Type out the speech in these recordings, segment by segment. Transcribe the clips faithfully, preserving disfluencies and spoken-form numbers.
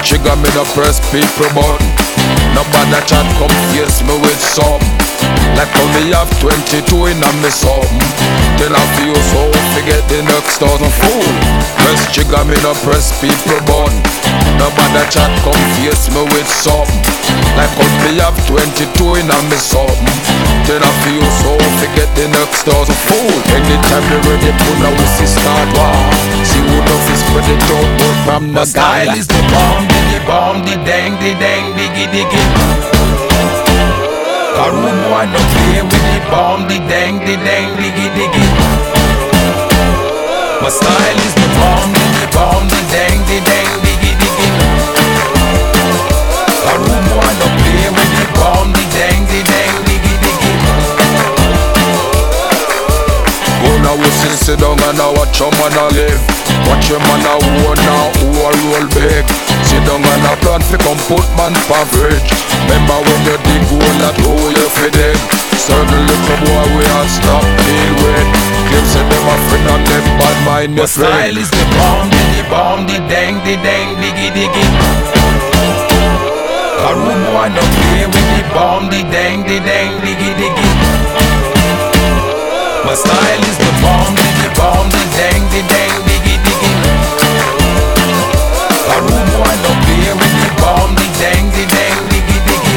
trigger, me no press people button. Nobody chat come face me with some. Like how me have twenty-two in a me something. Then I feel so forget the next thousand fool. Press trigger, me no press people button. Nobody chat come face me with something. Like how me have twenty-two in a me something. Then I feel so forget the next thousand fool. Anytime you ready, put a whistle start war. See who knows is spread it out, but from the style is the bomb, the bomb, the dang, the dang, diggy, diggy. A rude boy no play with the bomb, the dang, the dang, diggy, diggy. My style is the bomb, the bomb, the dang, the dang, diggy, diggy. A rude boy no play with the bomb, the dang, the dang, diggy, diggy. Go now we sit, sit down and now watch your man a live. Watch your man a war now, who a roll big. Sit down and a plan fi come put man for fridge. Remember when you dig hole that hole you fi dig. Certain little boy we a stop deal with. Claim say them a friend and them bad mind the friend. My style is the bomb, the bomb, the dang, the dang, diggy, diggy. A rude boy no play with the bomb, the dang, the dang, diggy, diggy. My style is the bomb, the bomb, the dang, the dang, diggy, diggy. A rude boy no play with the bomb, the dang, the dang, diggy, diggy.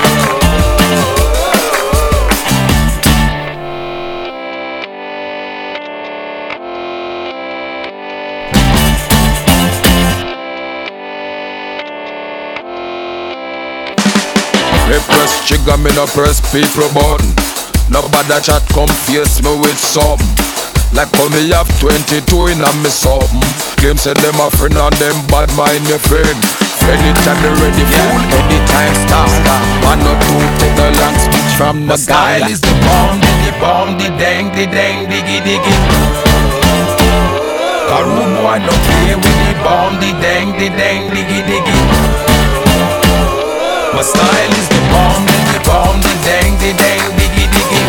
Me press trigger, me no press people button. Nobody chat come face me with something. Like how me have twenty-two in a me something. Claim say them a friend and them bad mind your friend. Anytime they ready fool, anytime stop. Man or two take the long speech from the My style is the bomb, the bomb, the dang, the dang, diggy, diggy. A rude boy no play with the bomb, the dang, the dang, diggy, diggy. My style is the bomb, the bomb, the dang, the dang, diggy, diggy.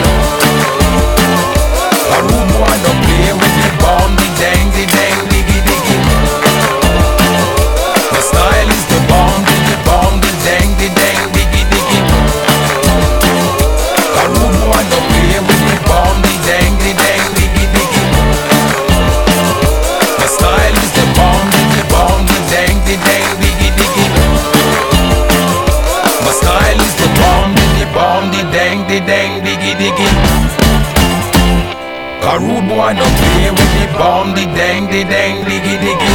A rude boy no play with the bomb, the dang, the dang, diggy, diggy. My style is the bomb, the bomb, the dang, the dang, diggy, diggy. A rude boy no play with the bomb, the dang, the dang, diggy, diggy. My style is the bomb, the bomb, the dang, the dang, diggy, diggy. My style is the bomb, the bomb, the dang, the dang, diggy, diggy. A rude boy no play with the bomb, the dang, the dang, diggy, diggy.